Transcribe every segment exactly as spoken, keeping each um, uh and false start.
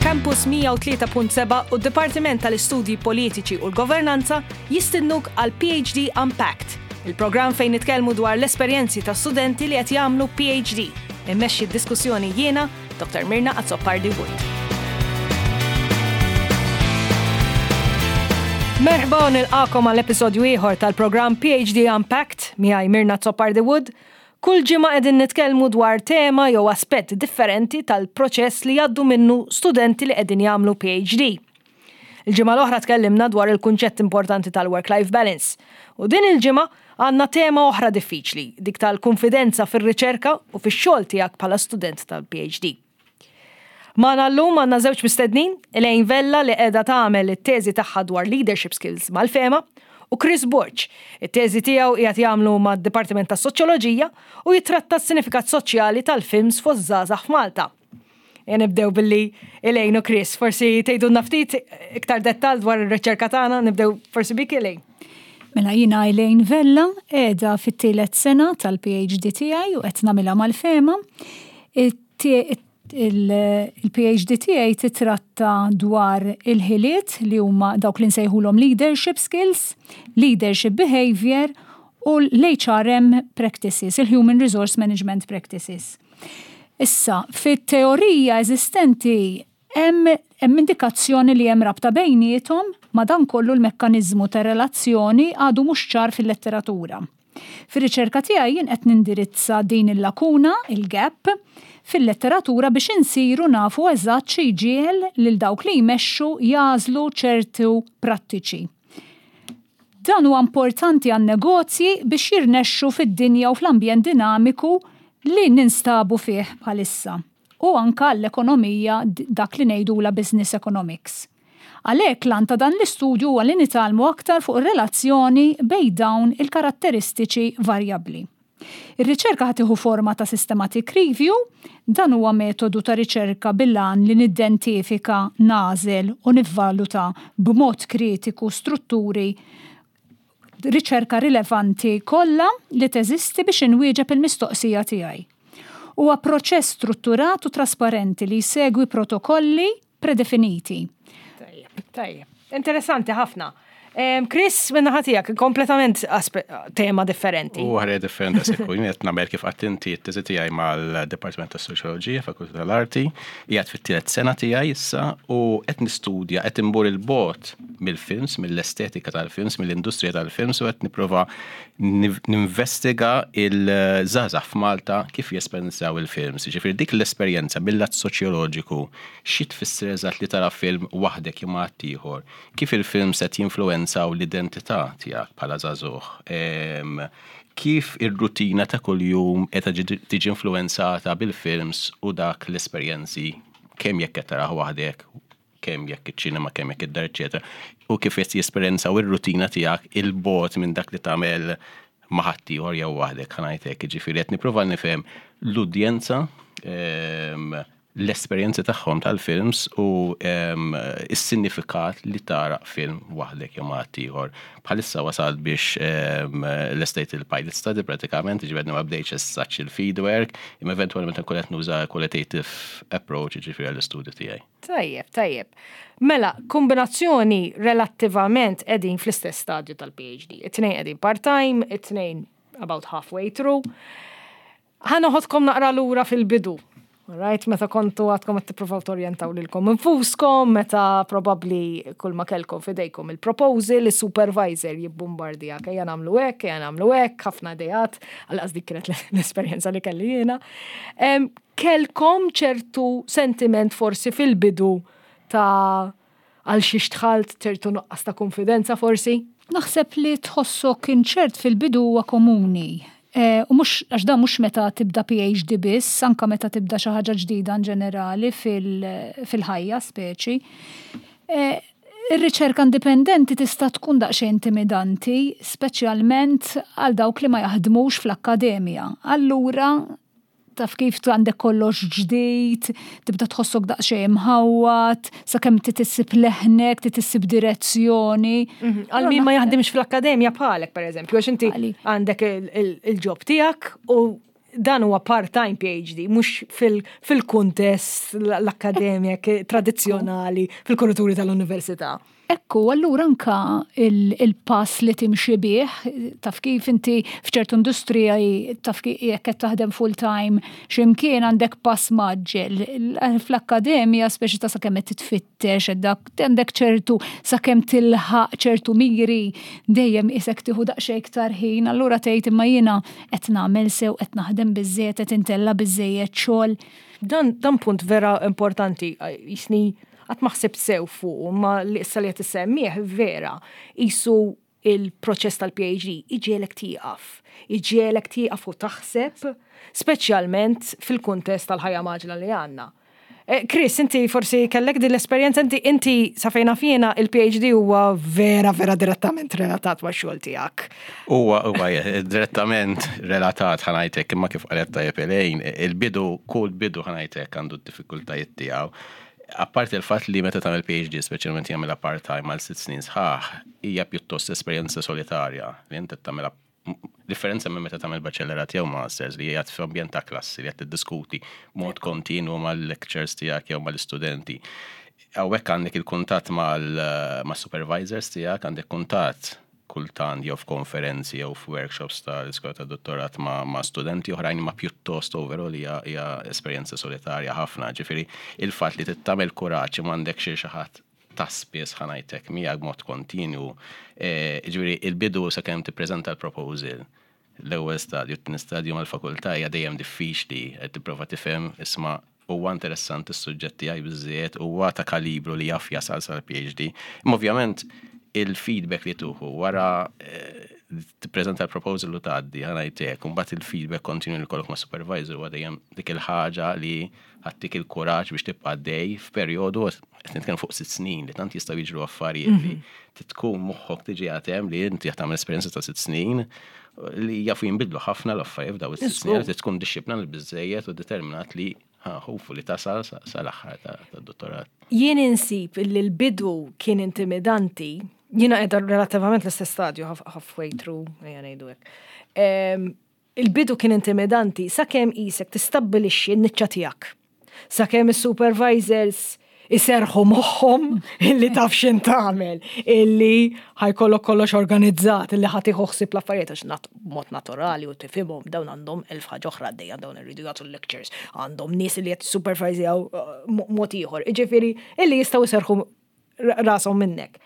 Campus mija u tlieta punt seba' u d-Dipartiment tal-Istudji Politiċi u l-Governanza jistidnuk għal PhD Unpacked, il-programm fejn nitkellmu dwar l-esperjenzi ta' studenti li qed jagħmlu PhD. Immexxi d-diskussjoni jiena, Doktor Mirna Azzopardi-Wood. Merħba u nilqakom għall-episodju ieħor tal-programm PhD Unpacked miegħi Mirna Azzopardi-Wood. Kull ġimgħa qegħdin nitkellmu dwar tema jew aspett differenti tal-proċess li jgħaddu minnu studenti li qegħdin jagħmlu PhD. Il-ġimgħa l-oħra tkellimna dwar il-kunċett importanti tal-work-life balance. U din il-ġimgħa għandna tema oħra diffiċli, dik tal-konfidenza fir-riċerka u fix-xogħol tiegħek bħala student tal-PhD. Magħna llum għandna żewġ mistednin, Elaine Vella li qiegħda tagħmel it-teżi tagħha dwar leadership skills mal-fema, u Chris Borch, it-teżi tiegħu qiegħed jagħmlu mad-Dipartiment tas-Soċjoloġija u jitratta s-sinifikat soċjali tal-films fuq żgħażagħ f'Malta. Jien nibdew billi Elaine u Chris, forsi tgħidulna ftit iktar dettall dwar ir-riċerka tagħna, nibdew forsi bik Elaine. Mela jiena Elaine Vella, qiegħda fit-tielet sena tal-PhD tiegħi u qed nagħmilha mal-fema. Il-PhD tiegħi titratta dwar il-ħiliet li huma dawk li nsejħulhom leadership skills, leadership behavior u l-H R M practices, il-Human Resource Management practices. Issa, fit-teorija eżistenti hemm hemm indikazzjoni li hemm rabta bejniethom, ma dan kollu l-mekkaniżmu ta' relazzjoni għadu mhux ċar fil-letteratura. Fir-riċerka tiegħi jien qed nindirizza din il-lakuna, il-gap, fil-letteratura biex insiru nafu eżatt xi jġiel lil dawk li jmexxu jażlu ċertu prattiċi. Dan huwa importanti għan-negozji biex jirnexxu fid-dinja u fl-ambjent dinamiku li ninstabu fih bħalissa. U anke l-ekonomija dak li ngħidula business economics. Għalhekk lan ta' dan l-istudju huwa li nitalmu aktar fuq ir-relazzjoni bejn dawn il-karatteristiċi varjabbli. Ir-riċerka ħatiħu forma ta' systematic review, dan huwa metodu ta' riċerka bil-għan li nidentifika, nażel u nivvaluta b'mod kritiku strutturi riċerka rilevanti kollha li teżisti biex inwieġeb il-mistoqsija tiegħi. Huwa proċess strutturat u trasparenti li jsegwi protokolli predefiniti. Tajjeb, tajjeb. Interessanti ħafna. Chris, minna ħatijak, kompletament tema differenti. U ħarja differenti sekku, jien qed nagħmel kif attinti t-teżi tiegħi mal-Dipartiment tas-Soċjoloġija, Fakultà tal-Arti, qiegħed fit-tielet sena tiegħi issa u qed nistudja qed imbur il-bogħod mill-films, mill-estetika tal-films, mill-industrija tal-films u qed nipprova ninvestiga il-żgħażagħ f'Malta kif jesperjenzaw il-films. Ġifieri dik l-esperjenza mill-lat soċjoloġiku xi tfisser eżatt li tara film waħdek jew ma' ieħor, kif il-films qed jinfluwenzaw l-identità tiegħek bħala żagħżugħ. Kif ir-rutina ta' kuljum qed tiġi influwenzata bil-films u dak l-esperjenzi kemm jekk qed taraħ waħdek, kemm jekk iċ-ċinema, kemm jekk id-dar, eċetera, u kif qed jesperjenzaw ir-rutina tiegħek il-bogħod minn dak li tagħmel ma' ħadd ieħor jew waħdek ħanajtek. Ġifieri qed nipprova nifhem l-udjenza, l-esperjenzi tagħhom tal-films u is-sinifikat li tara film waħdek jew ma' ieħor. Bħalissa wasal biex l-estate il-pilot study pratikament, ġifieri ma bdejx as-such il-feedwork, imma eventwalment nkun qed nuża qualitative approach ġifieri għall-istudju tiegħi. Tajjeb, tajjeb. Mela, kombinazzjoni relattivament qegħdin fl-istess stadju tal-PhD. It-tnejn qegħdin part-time, it-tnejn about halfway through. Ħanoħodkom naqra lura fil-bidu. Right, meta kontu għadkom qed tippruvaw torjentaw lilkom infuskom, meta probabbli kull ma kellkom fidejkom il-proposal, is-supervisor jibbombardijak ejja nagħmlu hekk, ejja nagħmlu hekk, ħafna idejat, għalqas dik kienet l-esperjenza li kelli jiena. Kellkom ċertu sentiment forsi fil-bidu ta' għal xi tħalt ċertu nuqqas ta' konfidenza forsi? Naħseb li tħossok inċert fil-bidu huwa komuni. U mux, għax da mux meta tibda PhD biss, anka meta tibda xi ħaġa ġdida in ġenerali fil-ħajja speċi. Ir-riċerka indipendenti tista' tkun daqsxejn intimidanti, speċjalment għal dawk li ma jaħdmux fl-akkademja. Allura taf kif għandek kollox ġdid, tibda tħossok daqsxejn mħawwat, sakemm titissib leħnek, titissib direzzjoni. Għal min ma jaħdimx fl-akkademja bħalek pereżempju, għax inti għandek il-ġob tiegħek u dan huwa part-time PhD, mhux fil-kuntest l-akkademja tradizzjonali fil-kuraturi tal-università. Ekku, allura anka il-pass li timxi bih, taf kif inti f'ċertu industrija taf kif jekk qed taħdem full-time x'imkien għandek pass maġġel. Fl-akkademja speċi ta' sakemm qed titfittex għandek ċertu sakemm tilħaq ċertu miri dejjem isek tieħu daqsxejn iktar ħin, allura tgħid imma jiena qed nagħmel sew qed naħdem biżżejjed qed intella biżżejjed xogħol. Dan dan punt vera importanti, jisni għat maħseb sew fuq, ma li issa li għat semmieħ vera, jisu il-proċess tal-PhD, iġielek tiqaf, iġielek tiqaf u taħseb, speċjalment fil-kuntest tal-ħajja maġla li għanna. Chris, inti forsi kellek din l-esperienza, inti inti safejna fjena il-PhD huwa vera vera direttament relatat ma' xogħol tiegħek. Huwa huwa direttament relatat ħanajtek imma kif qalet tajjeb elejn, il-bidu kull bidu ħanajtek għandu d-diffikultajiet tiegħu. Apparti il-fatt li meta tagħmel PhD, speċjalment jagħmilha part-time għal sitt snin sħaħ, hija pjuttost esperjenza solitarja li inti tagħmilha differenza minn meta tagħmel baċellerat jew masters li qiegħed f'ambjent ta' klassi li qed tiddiskuti mod kontinwu mal-lectures tiegħek jew mal-istudenti. Hawnhekk għandek il-kuntatt mal-supervisors tiegħek, għandek kuntatt kultant jew f'konferenzi jew f'workshops tal-iskola ta' dottorat ma', ma studenti oħrajn ma' pjuttost overall hija esperjenza solitarja ħafna. Ġifieri il-fatt li tittamel kuraġġ m'għandek xi ħadd ta' spiss ħanajtek miegħek b'mod kontinwu. Ġifieri il-bidu sakemm tippreżenta l-proposal l-ewwel stadju, t-tieni stadju mal-fakultà hija dejjem diffiċli qed tipprova tifhem isma' huwa interessanti s-suġġett tiegħi biżżejjed, huwa ta' kalibru li jaf jasal sal-PhD. Imma ovvjament il-feedback li tuħu wara t-prezenta l-proposal u tgħaddi ħanajtek, u mbagħad il-feedback kontinu li kollok ma' supervisor u dejjem dik il-ħaġa li ħattik il-kuraġġ biex tibqa' dej f'perjodu qed nitkellem fuq sitt snin li tant jistgħu jiġru affarijiet li tkun moħħok tiġi għatem li inti qed tagħmel esperjenza ta' sitt snin li jafu jinbidlu ħafna l-affarijiet f'daw is-sitt snin li tkun dixxiplinat biżżejjed u determinat li ħofu li tasal sal-aħħar tad-dottorat. Jien insib li l-bidu kien intimidanti. Jina edha relativament l-istess stadju halfway through, ejja ngħidu hekk. Il-bidu kien intimidanti sakemm isek tistabbilixxi n-niċċa tiegħek. Sakemm is-supervisors iserħu moħħhom illi taf x'in tagħmel, illi ħajkollok kollox organizzat, illi ħadd iħu ħsieb l-affarijiet għax mod naturali u tifhimhom dawn għandhom elf ħaġa oħra għaddejja dawn irridu jagħtu lectures, għandhom nies li qed jissupervizjaw mod ieħor. Jiġifieri illi jistgħu iserħu rashom minnek.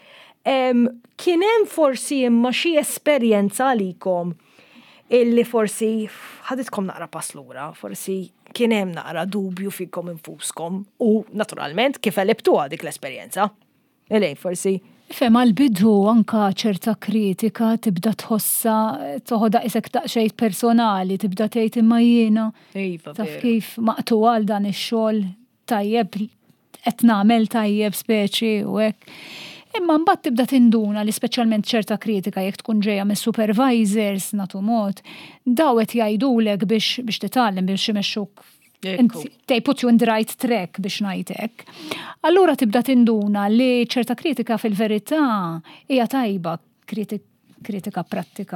Kien hemm forsi imma xi esperjenza għalikom illi forsi ħaditkom naqra pass lura, forsi kien hemm naqra dubju fikom infuskom u naturalment kif elibtuha dik l-esperjenza. Elej, forsi. Fem għal-bidu anka ċerta kritika tibda tħossa toħoda isek daqsxejn personali, tibda tgħid imma jiena taf kif maqtu għal dan ix-xogħol tajjeb qed nagħmel tajjeb speċi u hekk. Imma mbagħad tibda tinduna li speċjalment ċerta kritika jekk tkun ġejja mis-supervisors nagħtu mod, daw qed jgħidulek biex biex titgħallem biex imexxuk they put you in the right track biex ngħidlek. Allura tibda tinduna li ċerta kritika fil-verità hija tajba kritika prattika.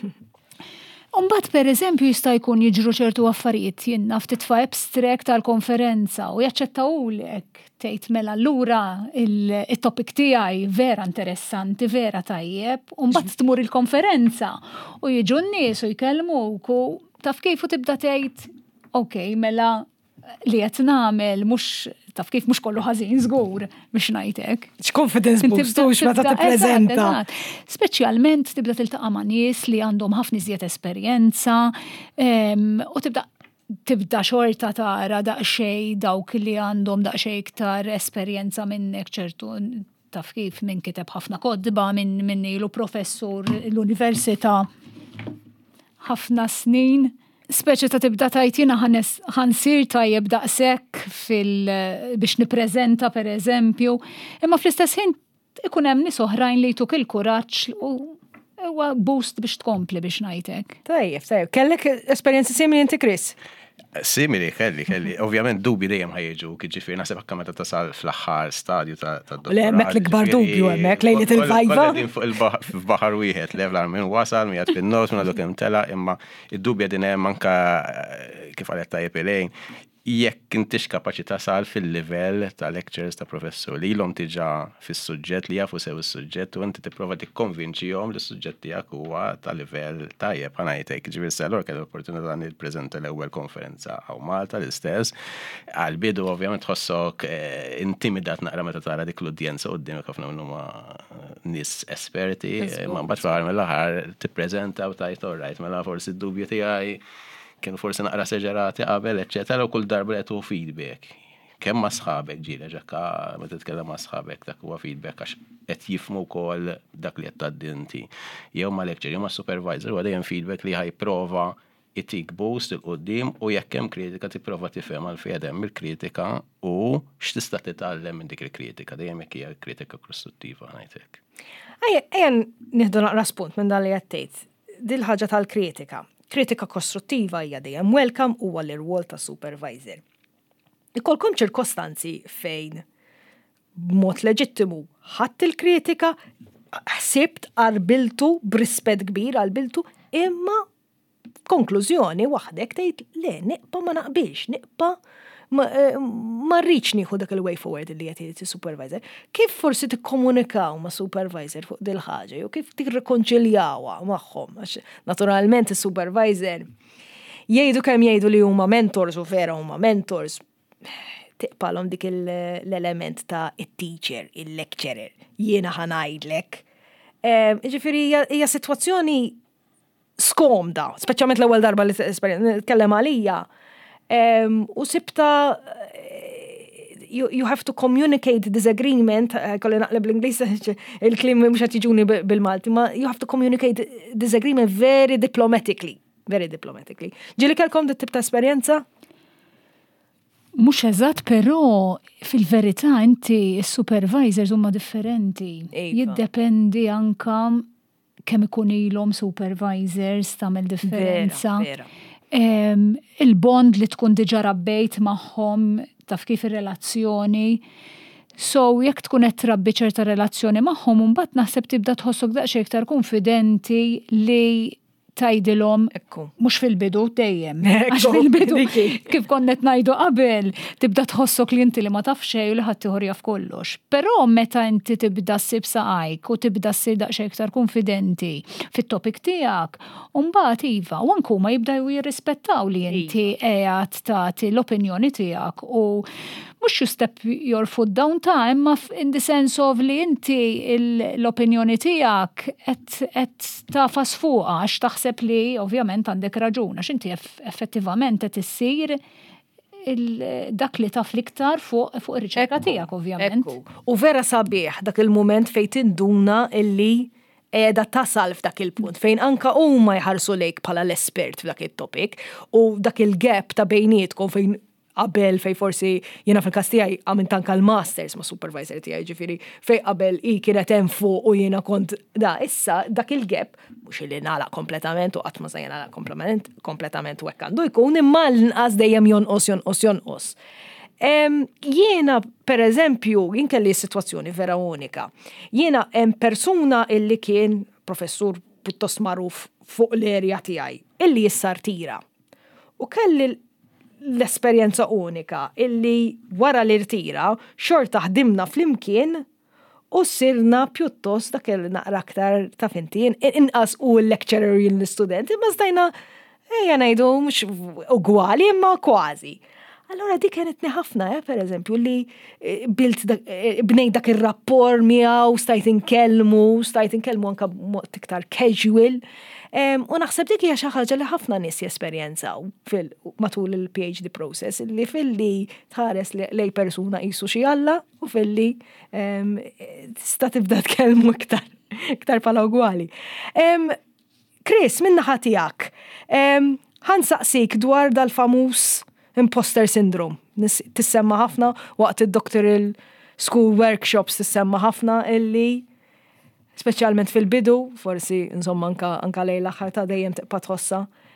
Umbat per eżempju jista' jkun jiġru ċertu affarijiet jien naf titfa' abstract tal-konferenza u jaċċettawlek tgħid mela allura il-topic tiegħi vera interessanti, vera tajjeb, u mbagħad tmur il-konferenza u jiġu n-nies u jkellmuk u taf kif u tibda tgħid okej mela li qed nagħmel mhux taf kif mhux kollu ħażin żgur biex ngħidlek. X'confidence boostux meta tippreżenta. Speċjalment tibda tiltaqa' ma' nies li għandhom ħafna iżjed esperjenza u tibda tibda xorta tara daqsxejn dawk li għandhom daqsxejn iktar esperjenza minnek ċertu taf kif minn kiteb ħafna kodba minn min ilu professur l-università ħafna snin. Speċi ta' tibda tajtina ħansir tajjeb daqshekk fil biex nippreżenta per eżempju, imma fl-istess ħin ikun hemm nies oħrajn li jtuk il-kuraġġ u huwa boost biex tkompli biex ngħidlek. Tajjeb, tajjeb. Kellek esperjenzi simili inti Chris? Simili, kelli, kelli. Ovvjament dubi dejjem ħajġu, ġifieri naħseb hekk meta tasal fl-aħħar stadju ta' tad-dottorat. Le hemmhekk l-ikbar dubju hemmhekk lejlet il-vajva. F'baħar wieħed level minn wasal, miegħed fin-nos minn għadu kemm tela, imma id-dubja din hemm anke kif qalet tajjeb ilejn. Jekk intix kapaċi tasal fil-livell ta' lecturers ta' professur li l-om tiġa fis-suġġett li jafu sew is-suġġett u inti tipprova tikkonvinċihom li s-suġġett tiegħek huwa ta' livell tajjeb ħanajtek. Ġifieri sellor kellu opportunità nippreżenta l-ewwel konferenza għaw Malta l-istess. Għal-bidu ovvjament tħossok intimidat naqra meta tara dik l-udjenza quddiemek ħafna minnhom nies esperti, ma mbagħad fl-aħħar mill-aħħar tippreżenta u tajt orrajt mela forsi d-dubju tiegħi kienu forsi naqra seġerati qabel, eċċetera, u kull darba qed feedback. Kemm ma' sħabek ġieli ġekka meta titkellem ma' sħabek dak huwa feedback għax qed jifhmu wkoll dak li qed tgħaddi inti. Jew ma' lecturer, jew ma' supervisor, huwa dejjem feedback li ħajprova itik boost il-qudiem u jekk hemm kritika tipprova tifhem għalfejn hemm il-kritika u x'tista' titgħallem minn dik il-kritika, dejjem jekk hija kritika kostruttiva ngħidlek. Ejja nieħdu naqra spunt minn dan li qed tgħid. Dil ħaġa tal-kritika. Kritika kostruttiva hija dejjem welcome huwa l-irwol ta' supervisor. Ikolkom ċirkostanzi fejn b'mod leġittimu ħadd il-kritika, ħsibt qarbiltu b'rispett kbir qalbiltu, imma konklużjoni waħdek tgħid le niqpa ma naqbilx, niqpa ma rridx nieħu dak il-way forward li qed jgħid is-supervisor. Kif forsi tikkomunikaw ma' supervisor fuq dil ħaġa jew kif tirrikonċiljawha magħhom għax naturalment is-supervisor jgħidu kemm jgħidu li huma mentors u vera huma mentors tiqpalhom dik l-element ta' it-teacher, il-lecturer, jiena ħanajdlek. Ġifieri hija sitwazzjoni skomda, speċjalment l-ewwel darba li tkellem għalija. Um, u sibta you, you have to communicate disagreement, kolli naqleb l-Inglis, il-klim mux għatiġuni bil-Malti, ma you have to communicate disagreement very diplomatically, very diplomatically. Ġili kelkom dit tip ta' esperjenza? Mux eżatt, però fil-verità inti s-supervisors huma differenti. Jiddependi anka kemm ikun ilhom supervisors tagħmel differenza. Vera, vera. Um, il-bond li tkun diġa rabbejt magħhom taf kif ir-relazzjoni. So jekk tkun qed trabbi ċerta relazzjoni magħhom imbagħad naħseb tibda tħossok daqsxejn iktar konfidenti li tajdilhom mhux fil-bidu dejjem. Għax fil-bidu kif konnet ngħidu qabel tibda tħossok li inti li ma taf xejn u li ħadd ieħor jaf kollox. Però meta inti tibda ssib saqajk u tibda ssir daqsxejn iktar konfidenti fit-topic tiegħek, u mbagħad iva u anke huma jibdew jirrispettaw li inti qiegħed tagħti l-opinjoni tiegħek u mhux you step your foot down time, ma in the sense of li inti l-opinjoni tiegħek qed tafas fuqha għax taħseb li ovvjament għandek raġun għax inti effettivament qed issir dak li taf l-iktar fuq ir-riċerka tiegħek ovvjament. U vera sabiħ dak il-mument fejn tinduna illi qiegħda tasal f'dak il-punt fejn anka huma jħarsu lejk bħala l-espert f'dak it-topic u dak il-gap ta' bejnietkom fejn qabel fej forsi jiena fil-każ tiegħi għamilt anke l-masters ma' supervisor tiegħi ġifieri fej qabel hi kienet hemm fuq u jiena kont da issa dak il-gap mhux li nagħlaq kompletament u qatt ma se nagħlaq kompletament kompletament u hekk għandu jkun imma l-inqas dejjem jonqos jonqos jonqos. Jiena pereżempju jien kelli sitwazzjoni vera unika. Jiena hemm persuna illi kien professur pjuttost magħruf fuq l-erja tiegħi illi issa rtira. U kelli l-esperjenza unika illi wara l-irtira xorta ħdimna fl-imkien u sirna pjuttost dak il-naqra aktar ta' fintin inqas u l-lecturer l-student imma stajna ejja ngħidu mhux ugwali imma kważi. Allora dik kienet ħafna per eżempju li bilt bnej dak ir-rapport miegħu stajt inkellmu, stajt inkellmu anke mod iktar casual. Um, u naħseb dik hija xi ħaġa li ħafna nies jesperjenzaw matul il-PhD process li fil-li tħares lej persuna qisu xi alla u fil-li um, tista' tibda tkellmu iktar iktar bħala ugwali. Um, Chris, min naħa tiegħek, um, ħansaqsik dwar dal-famuż imposter syndrome. Tissemma ħafna waqt id-doctoral school workshops tissemma ħafna illi speċjalment fil-bidu, forsi insomma anka anka lejn l-aħħar ta' dejjem tibqa' tħossa.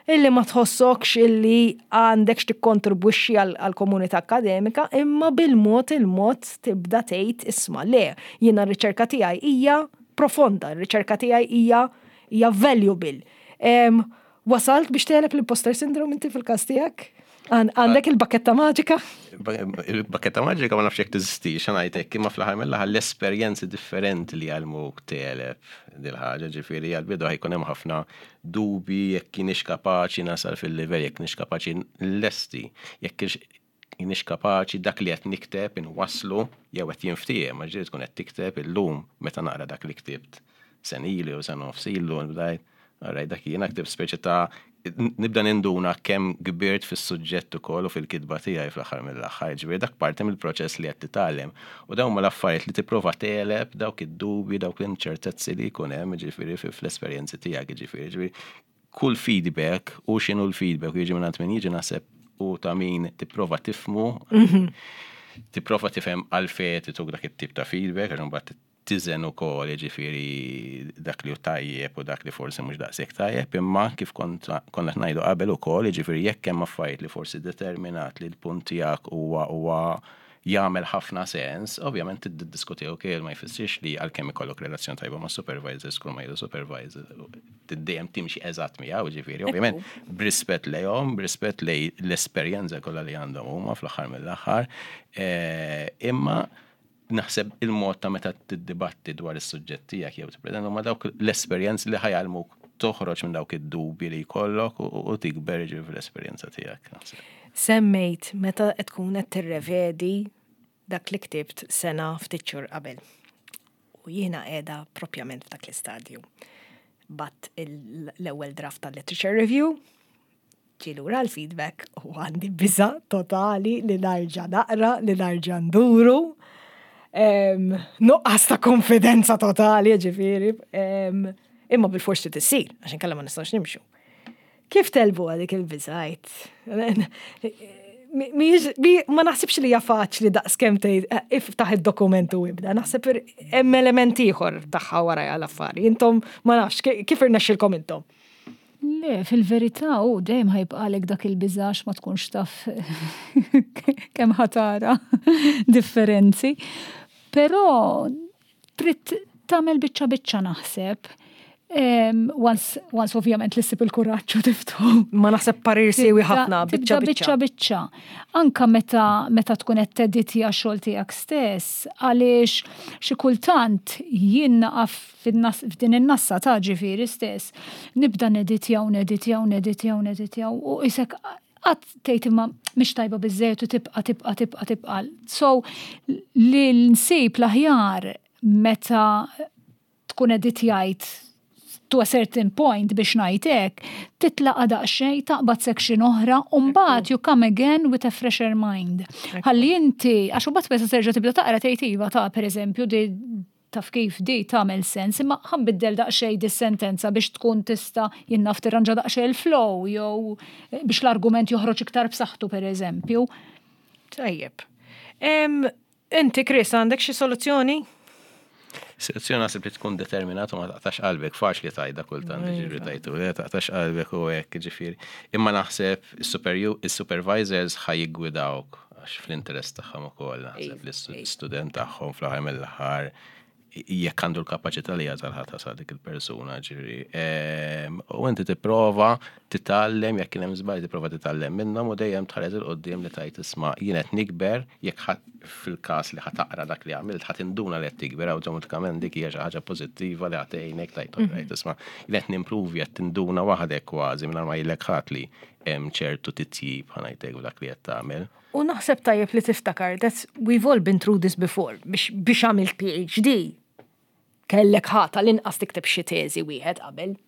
illi ma tħossokx illi għandekx tikkontribwixxi għall-komunità akademika, imma bil-mod il-mod tibda tgħid isma' le, jiena r-riċerka tiegħi hija profonda, r-riċerka tiegħi hija hija valuable. Wasalt biex telep l-imposter syndrome inti fil-każ tiegħek? Għandek il-baketta maġika? Il-baketta maġika ma nafx jekk tiżistix, ngħidlek imma fl-aħħar mill-aħħar l-esperjenzi differenti li għalmuk telep dil-ħaġa, ġifieri għall-bidu ħajkun hemm ħafna dubi jekk kienx kapaċi nasal fil-livell, jekk kienx kapaċi lesti, jekk kienx kapaċi dak li qed nikteb inwasslu jew qed jinftiehem, ma ġieli tkun qed tikteb illum meta naqra dak li ktibt sen ilu u sen nofs ilu bdajt, rajt dak jiena ktib speċi ta' nibda ninduna kemm kbirt fis-suġġett ukoll u fil-kitba tiegħi fl-aħħar mill-aħħar, ġifieri dak parti mill-proċess li qed titgħallem. U dawn huma l-affarijiet li tipprova teleb dawk id-dubji, dawk l-inċertezzi li jkun hemm ġifieri fl-esperjenzi tiegħek ġifieri. Ġifieri kull feedback u x'inhu l-feedback u jiġi minn min jiġi naħseb u ta' min tipprova tifhmu, tipprova tifhem għalfejn tituk dak it-tip ta' feedback għax imbagħad tiżen ukoll jiġifieri dak li hu tajjeb u dak li forsi mhux daqshekk tajjeb, imma kif konna qed ngħidu qabel ukoll jiġifieri jekk hemm affarijiet li forsi determinat li l-punt tiegħek huwa huwa jagħmel ħafna sens, ovvjament tiddiskutiw ukoll ma jfissirx li għalkemm ikollok relazzjoni tajba ma' supervisors kull ma jgħidu supervisor tiddejjem timxi eżatt miegħu ġifieri, ovvjament b'rispett lejhom, b'rispett lej l-esperjenza kollha li għandhom huma fl-aħħar mill-aħħar, imma naħseb il-mod ta' meta tiddibatti dwar is-suġġett tiegħek jew tippreżenta ma' dawk l-esperjenzi li ħajgħalmuk toħroġ minn dawk id-dubji li jkollok u tikber ġifieri fl-esperjenza tiegħek. Semmejt meta qed tkun qed tirrevedi dak li ktibt sena ftit xhur qabel. U jiena qiegħda proprjament f'dak l-istadju. Batt l-ewwel draft tal-literature review, ġie lura l-feedback u għandi biża' totali li narġa' naqra, li narġa' nduru. Nuqqas ta' konfidenza totali, ġifieri, imma bil-forsi tissir, għaxin kalla ma nistax nimxu. Kif telbu għadik il-biżajt? Ma naħsibx li hija faċli daqskemm tgħid iftaħ id-dokument u ibda, naħseb hemm element ieħor tagħha warajja l-affari. Intom ma nafx kif irnexxilkom intom? Le, fil-verità u dejjem ħajbqalek dak il-biżax ma tkunx taf kemm ħatara differenzi. Però trid tagħmel biċċa biċċa naħseb. Once, once ovvjament li ssib il-kuraġġ u tiftu. Ma naħseb parir siewi ħafna biċċa biċċa. biċċa. Anka meta meta tkun qed tedditi għax-xogħol tiegħek stess, għaliex xi kultant jien naqaf f'din in-nassa ta' ġifieri stess. Nibda neditjaw, neditjaw, neditjaw, neditjaw u isek għat tejt imma mish tajba bizzejt u tibqa, tibqa, tibqa, tibqa. So, li l-nsib laħjar meta tkun editjajt to a certain point biex najtek, titlaqa daqxej, taqbad section oħra, umbat you come again with a fresher mind. Għalli inti, għax umbat besa serġa tibda taqra tejtiva ta' per eżempju, di taf kif di tagħmel sens, imma ħanbiddel daqsxejn dis-sentenza biex tkun tista' jinnaf tirranġa daqsxejn il-flow jew biex l-argument joħroġ iktar b'saħħtu pereżempju. Tajjeb. Inti Chris għandek xi soluzzjoni? Soluzzjoni naħseb li tkun determinat u ma taqtax qalbek, faċli tajda kultant ġifieri tajtu, taqtax qalbek u hekk ġifieri. Imma naħseb is-supervisors ħajjigwidawk għax fl-interess tagħhom ukoll naħseb li l-student tagħhom fl-aħħar mill-aħħar jekk għandu l-kapaċità li jagħtal sa dik il-persuna ġifieri. U inti tipprova titgħallem jekk kien hemm żball tipprova titgħallem minnhom u dejjem tħares il-qudiem li tajt isma' jien qed nikber jekk fil-każ li ħataqra dak li għamilt ħadd induna li qed tikber awtomatikament dik hija xi ħaġa pożittiva li ħatgħinek tajt tajt isma' jien qed nimpruvi qed tinduna waħdek kważi mingħajr ma jillek ħadd li hemm ċertu titjib ħanajtek dak li qed tagħmel. U naħseb tajjeb li tiftakar that we've all been through this before biex biex għamilt PhD. Kellek ħata l-inqas tikteb xi teżi wieħed qabel.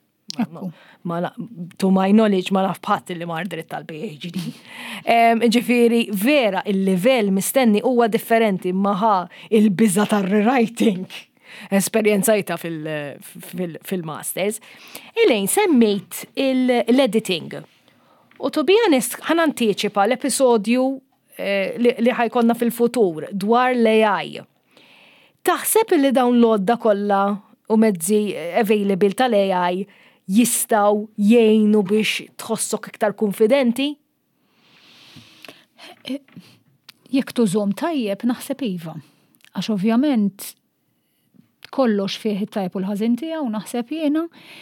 To my knowledge ma naf bħadd li mar dritt tal-PhD. Ġifieri vera il-livell mistenni huwa differenti maħa il-biża tar-rewriting esperjenzajta fil-masters. Elejn semmejt l-editing. U to be honest ħan anticipa l-episodju li ħajkonna fil-futur dwar l-A I. Taħseb li dawn l-odda kollha u mezzi available tal-A I jistaw jgħinu biex tħossok iktar konfidenti? Jekk tużom tajjeb naħseb iva. Għax ovvjament kollox fih it-tajb u l-ħażin tiegħu naħseb jiena.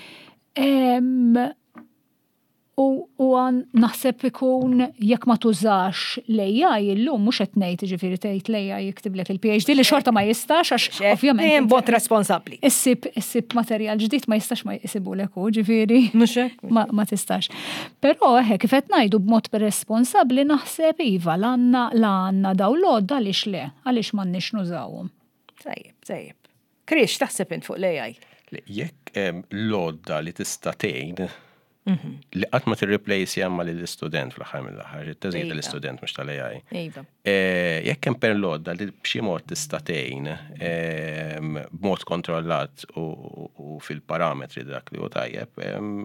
U għan naħseb ikun jekk ma tużax l-A I illum mhux qed ngħid jiġifieri tgħid l-A I jiktiblet il-PhD li xorta ma jistax għax ovvjament. Dejjem bot responsabbli. Issib issib materjal ġdid ma jistax ma jsibulek hu ġifieri. Mhux hekk. Ma, ma tistax. Però hekk kif qed ngħidu b'mod responsabbli naħseb iva l-għandna la għandna daw l-għodda għaliex le, għaliex m'għandniex nużawhom. Tajjeb, tajjeb. Krix taħseb int fuq l-A I? Jekk l-għodda li tista' tgħin li qatt ma tirreplace jamma lill-istudent fl-aħħar mill-aħħar, it-teżjed tal-istudent mhux tal-A I. Iva. Jekk hemm perlodda li b'xi mod tista' tgħin b'mod kontrollat u fil-parametri dak li hu tajjeb,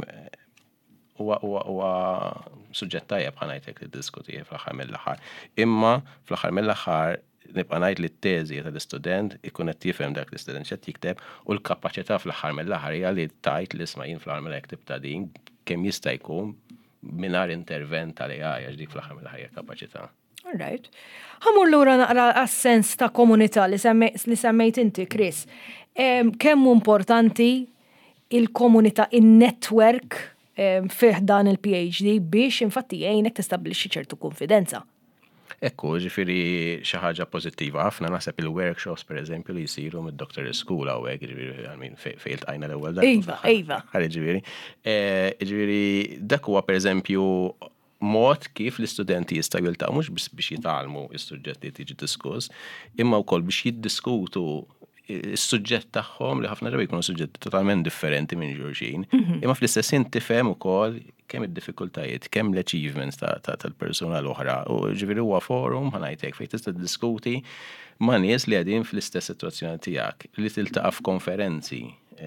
huwa suġġett tajjeb ħanajtek li diskuti fl-aħħar mill-aħħar. Imma fl-aħħar mill-aħħar nibqa' ngħid li t-teżi tal-istudent ikun qed jifhem dak l-istudent x'qed jikteb u l-kapaċità fl-aħħar mill-aħħar hija li tajt li isma' jien fl-aħħar mill ta' din kemm jista' jkun mingħajr intervent tal-A I għax dik fl-aħħar mill-aħħar kapaċità. All right. Ħamur lura naqra għas-sens ta' komunità li semmejt inti, Chris. Kemm importanti il-komunità, in-network fih dan il-PhD biex infatti jgħinek tistabbilixxi ċertu konfidenza. Ekku, ġifiri xi ħaġa pożittiva ħafna naħseb il-workshops pereżempju li jsiru mid-Doctor School hawnhekk, ġifieri għalmin fejn iltqajna l-ewwel darba. Iva, iva. Ġifieri. Ġifieri dak huwa pereżempju mod kif l-istudenti jistgħu jiltaqgħu mhux biex jitgħallmu s-suġġett li tiġi diskuss, imma wkoll biex jiddiskutu is-suġġett tagħhom li ħafna drabi jkunu suġġetti totalment differenti minn xulxin, imma fl-istess ħin tifhem ukoll kemm id-diffikultajiet, kemm l-achievements tal-persuna l-oħra. U ġifieri huwa forum ħanajtek fejn tista' tiddiskuti ma' nies li qegħdin fl-istess sitwazzjoni tiegħek, li tiltaqa' f'konferenzi.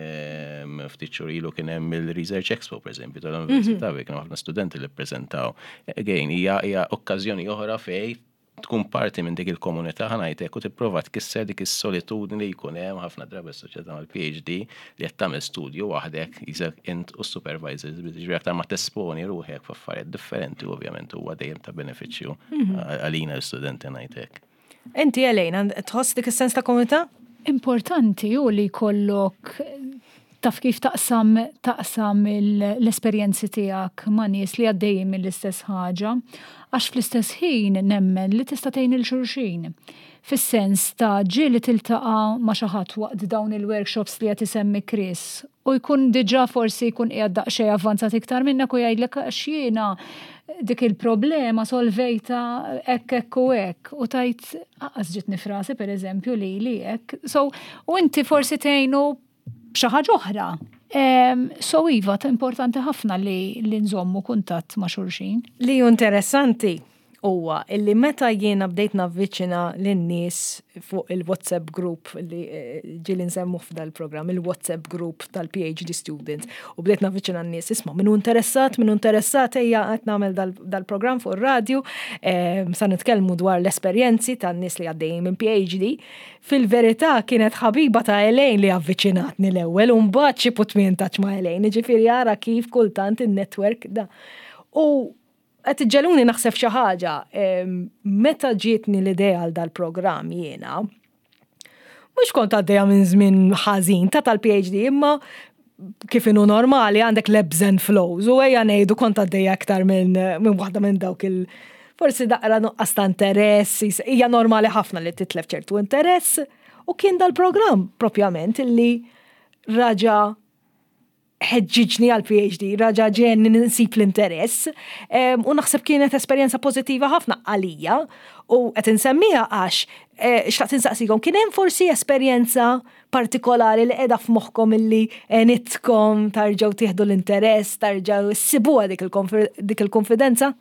Ftit xhur ilu kien hemm il-Research Expo pereżempju tal-Università fejn kienu ħafna studenti li ppreżentaw. Again, hija okkażjoni oħra fejn tkun parti minn dik il-komunità ħanajtek u tipprova tkisser dik is-solitudni li jkun hemm ħafna drabi s-soċjetà mal-PhD li qed tagħmel studju waħdek isek int u supervisors biex aktar ma tesponi ruħek f'affarijiet differenti ovvjament huwa dejjem ta' benefiċċju għalina l-studenti ngħidlek. Inti Elena, tħoss dik is-sens ta' komunità? Importanti hu li jkollok taf kif taqsam taqsam l-esperjenzi tiegħek ma' nies li għaddejjin mill-istess ħaġa, għax fl-istess ħin nemmen li tista' tgħin il-xulxin. Fis-sens ta' ġieli tiltaqa' ma' xi ħadd waqt dawn il-workshops li qed isemmi Chris u jkun diġà forsi jkun qiegħed daqsxejn avvanzat iktar minnek u jgħidlek għax jiena dik il-problema solvejta hekk hekk u hekk u tajt aqas ġitni frasi pereżempju li li hekk. So u inti forsi tgħinu b'xi ħaġa oħra. So iva, ta' importanti ħafna li li nżommu kuntatt ma' xulxin. Li interessanti huwa illi meta jiena bdejt navviċina lin-nies fuq il-WhatsApp group li ġieli nsemmu f'dal programm, il-WhatsApp group tal-PhD students u bdejt navviċina n-nies isma' minnu interessat, minnu interessat ejja qed nagħmel dal-programm fuq ir-radju, sa nitkellmu dwar l-esperjenzi tan-nies li għaddejjin minn PhD. Fil-verità kienet ħabiba ta' Elejn li avviċinatni l-ewwel u mbagħad xi putmien taċ ma' Elejn, ġifieri ara kif kultant in-network da. U qed iġġeluni naħseb xi ħaġa, meta ġietni l-idea għal dal-programm jiena, mhux kont għaddejja minn żmien ħażin ta' tal-PhD, imma kif inhu normali għandek l-ebbs and flows u ejja ngħidu kont għaddejja aktar minn minn waħda minn dawk il- forsi daqra nuqqas ta' interess, hija normali ħafna li titlef ċertu interess u kien dal-programm propjament illi raġa' ħeġġiġni għal-PhD, raġa ġenni nsib l-interess u naħseb kienet esperjenza pozittiva ħafna għalija u qed insemmija għax xtaqt insaqsikom kien hemm forsi esperjenza partikolari li qiegħda f'moħħkom illi nitkom tarġgħu tieħdu l-interess, tarġgħu issibuha dik il-konfidenza?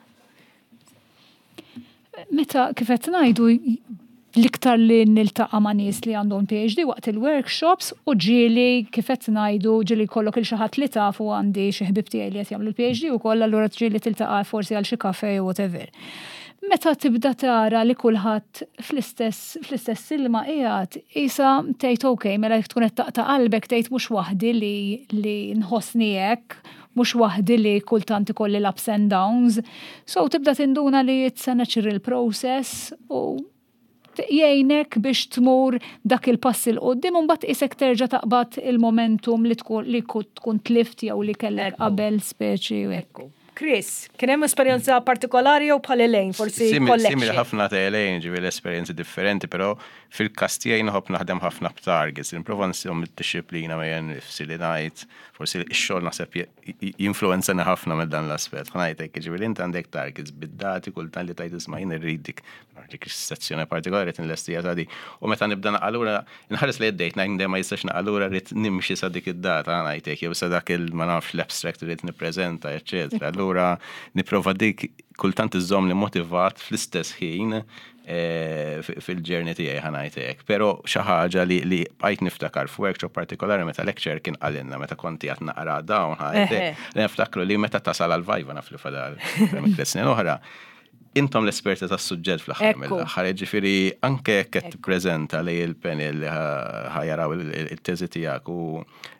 Meta kif qed ngħidu l-iktar li niltaqa' ma' nies li għandhom PhD waqt il-workshops u ġieli kif qed ngħidu ġieli jkollok il xi ħadd li tafu għandi xi ħbieb tiegħi li qed jagħmlu l-PhD wkoll allura ġieli tiltaqa' forsi għal xi kafe u whatever. Meta tibda tara li kulħadd fl-istess fl-istess silma qiegħed isa tgħid okej, mela jekk tkun qed taqta' qalbek tgħid mhux waħdi li li nħossni hekk, mhux waħdi li kultant ikolli l-ups and downs. So tibda tinduna li it's a natural process u jgħinek biex tmur dak il-pass il-qoddim u mbagħad isek terġa' taqbad il-momentum li tkun li tkun tlift jew li kellek qabel speċi u hekk. Chris, kien hemm esperjenza partikolari jew bħal Elaine, forsi collection? Simili ħafna ta' Elaine ġivi l-esperjenzi differenti, però fil-każ tiegħi naħobb naħdem ħafna b'targets, nipprova nshom id-disciplina mejja nifsi li ngħid, forsi x-xogħol naħseb jinfluwenzani ħafna minn dan l-aspett. Ngħidlek ġifieri inti għandek targets bid-dati kultant li tgħid isma' jien irrid dik dik sezzjoni partikolari qed inlestija ta' di. U meta nibda naqalura inħares li ddejt ngħid ma jistax naqalura rrid nimxi sa dik id-data ngħidlek jew sa dak il ma nafx l-abstract irid nippreżenta, eċċetera. Allura nipprova dik kultant iżomm li motivat fl-istess ħin fil-ġerni tiegħi ħanajtek. Però xi ħaġa li li bqajt niftakar f'workshop partikolari meta lecture kien qalilna meta konti qed naqra dawn ħajtek. Li niftakru li meta tasal għal-vajva naf li fadal tliet snin oħra. Intom l-esperti tas-suġġett fl-aħħar mill-aħħar, ġifieri anke qed tippreżenta li l-panel ħajaraw il-teżi tiegħek u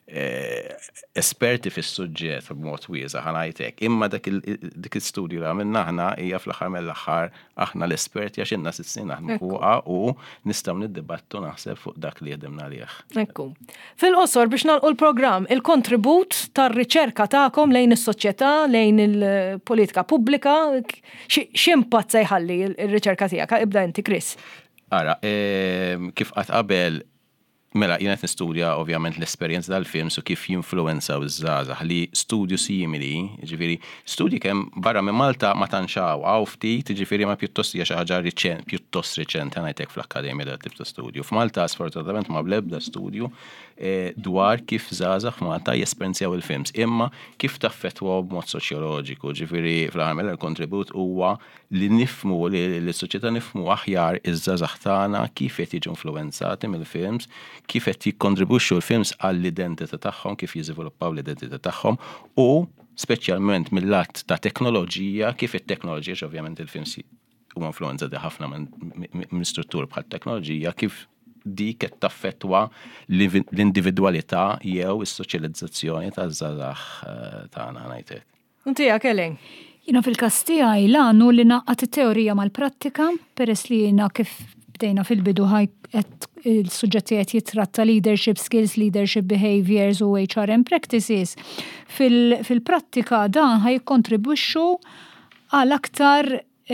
esperti fis-suġġett b'mod wiesa' ħanajtek. Imma dik il-studju li għamilna aħna hija fl-aħħar mill-aħħar aħna l-esperti għax inna sitt snin naħdmu fuqha u nistgħu niddibattu naħseb fuq dak li ħdimna għalih. Ekku. Fil-qosor biex nagħlqu l-programm, il-kontribut tar-riċerka tagħkom lejn is-soċjetà, lejn il-politika pubblika, x'impatt se jħalli r-riċerka tiegħek? Ibda inti, Chris. Ara, kif qatt qabel mela jien qed nistudja ovvjament l-esperjenza tal-films u kif jinfluwenzaw iż-żgħażagħ li studju simili, jiġifieri studji kemm barra minn Malta ma tantxaw għaw ftit, jiġifieri ma pjuttost hija xi ħaġa riċenti, pjuttost riċenti ngħidlek fl-akkademja dat tip ta' studju. F'Malta sfortunatament ma bl-ebda studju dwar kif żgħażagħ f'Malta jesperjenzjaw il-films, imma kif taffettwaw b'mod soċjoloġiku, jiġifieri fl-aħħar il-kontribut huwa li nifhmu li l-soċjetà nifhmu aħjar iż-żgħażagħ tagħna kif qed jiġu influwenzati mill-films, kif qed jikkontribwixxu l-films għall-identità tagħhom, kif jiżviluppaw l-identità tagħhom u speċjalment mill-lat ta' teknoloġija, kif it-teknoloġija ovvjament il-films huma influenzati ħafna minn struttur bħal teknoloġija, kif dik qed taffettwa l-individwalità jew is-soċjalizzazzjoni taż-żgħażagħ tagħna ngħidlek. Inti jak Elaine? Jiena fil-każ tiegħi l-għanu li naqqat it-teorija mal-prattika peress li jiena kif bdejna fil-bidu ħaj il-suġġetti qed jitratta leadership skills, leadership behaviors u H R M practices. Fil-prattika dan ħaj jikkontribwixxu għal aktar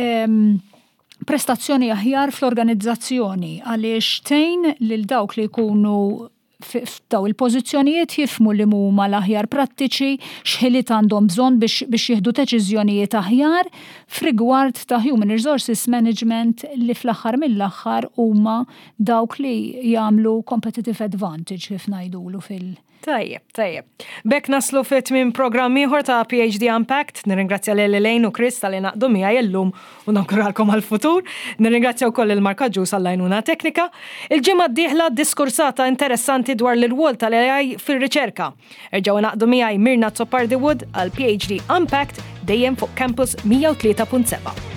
prestazzjoni aħjar fl-organizzazzjoni għaliex tgħin lil dawk li jkunu f'daw il-pożizzjonijiet jifmu li huma l-aħjar prattiċi, x'ħiliet għandhom bżonn biex biex jieħdu deċiżjonijiet aħjar f'rigward ta' human resources management li fl-aħħar mill-aħħar huma dawk li jagħmlu competitive advantage kif ngħidulu fil- Tajjeb, tajjeb. Bek naslu fit minn programm ieħor ta' P H D Unpacked. Nirringrazzja lil Elaine u Chris tal-li naqdu miegħi llum u nawguralkom għall-futur. Nirringrazzja wkoll il-Marka Ġus għall-għajnuna teknika. Il-ġimgħa d-dieħla diskursata interessanti dwar l-irwol tal-A I fir-riċerka. Erġgħu naqdu miegħi Mirna Tzopardi Wood għal P H D Unpacked dejjem fuq Campus mija u tlieta punt seba'.